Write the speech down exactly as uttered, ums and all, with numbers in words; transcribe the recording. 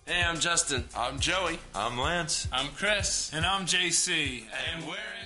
Hey, I'm Justin. I'm Joey. I'm Lance. I'm Chris. And I'm J C. And we're